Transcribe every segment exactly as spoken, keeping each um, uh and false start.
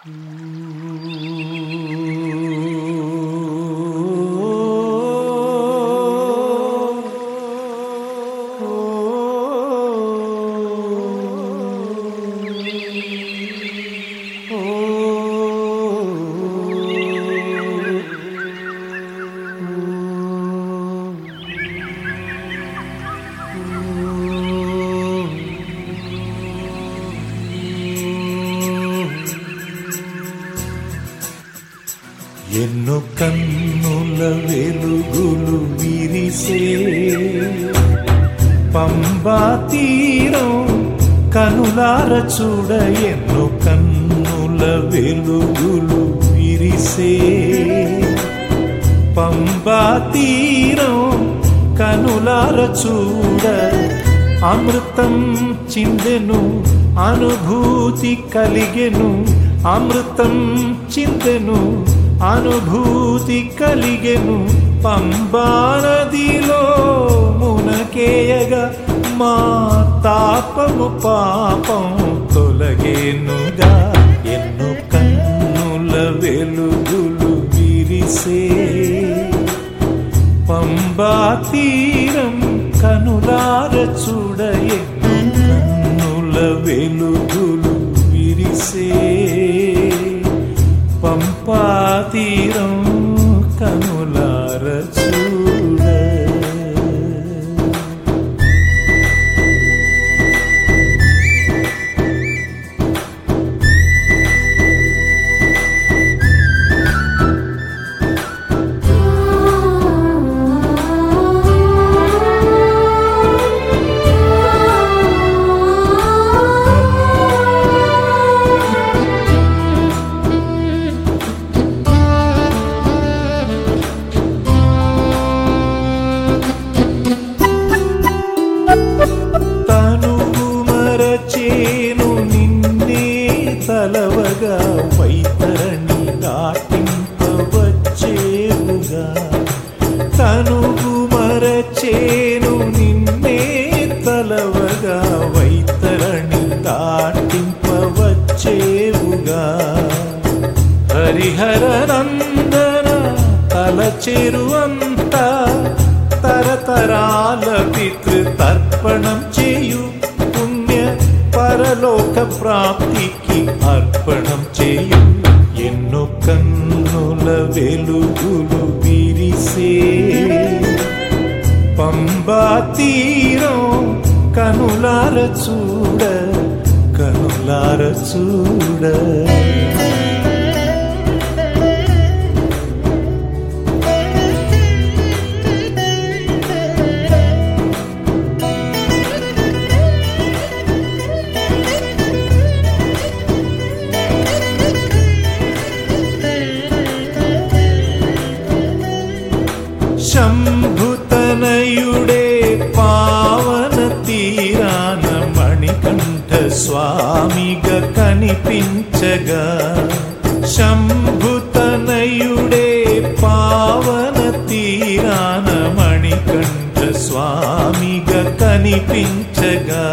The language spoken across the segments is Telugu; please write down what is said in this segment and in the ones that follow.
ఎన్నో కన్నుల వెలుగులు విరిసే పంబా తీరం కనులార చూడ. ఎన్నో కన్నుల వెలుగులు విరిసే పంబా తీరం కనులార చూడ. అమృతం చిందెను అనుభూతి కలిగెను, అమృతం చిందెను అనుభూతి కలిగెను. పంబా నదిలో మునకేయగా మా తాపము పాపం తొలగేనుగా. ఎన్నో కన్నుల వెలుగులు విరిసే పంబా తీరం కనులార చూడ. ఎన్నో కన్నుల వెలుగులు విరిసే పంపా తీరం కనులార చూడ. తలవగా వైతరణి దాటింపవచ్చేవుగా. తనుగు మరచేను నిన్నే తలవగా వైతరణి దాటింపవచ్చేవుగా. హరిహర నందన తలచెరువంత తరతరాల పితృతర్పణం చేయు పుణ్య పరలోక ప్రాప్తికి అర్పణం చేయు. ఎన్నో కన్నుల వెలుగులు విరిసే పంబా తీరం కనులార చూడ, కనులార చూడ. శంభుతనయుడే పావన తీరాన మణికంఠ స్వామిగా కనిపించగా. శంభుతనయుడే పావన తీరాన మణికంఠ స్వామిగా కనిపించగా.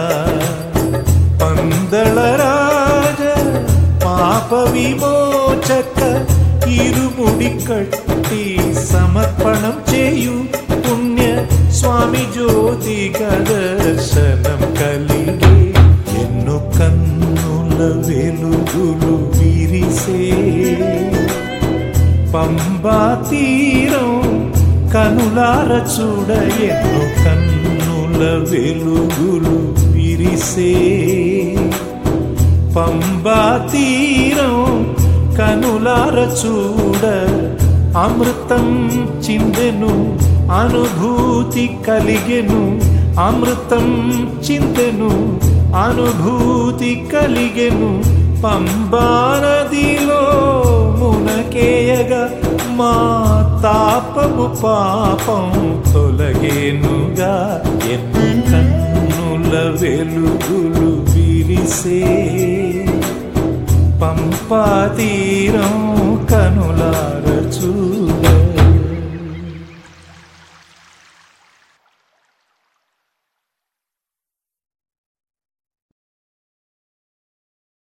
పందళరాజ పాప విమోచక ఇరుముడి కట్టి సమర్పణం చేయు పుణ్య స్వామి జ్యోతిగా దర్శనం కలిగే. ఎన్నో కన్నుల వెలుగులు విరిసే పంబా తీరం కనులార చూడ. ఎన్నో కన్నుల వెలుగులు విరిసే పంబా తీరం కనులార చూడ. అమృతం చిందెను అనుభూతి కలిగెను, అమృతం చిందెను అనుభూతి కలిగెను. పంబా నదిలో మునకేయగా మా తాపము పాపం తొలగేనుగా. ఎన్నో కన్నుల వెలుగులు విరిసే పంపా తీరం కనులార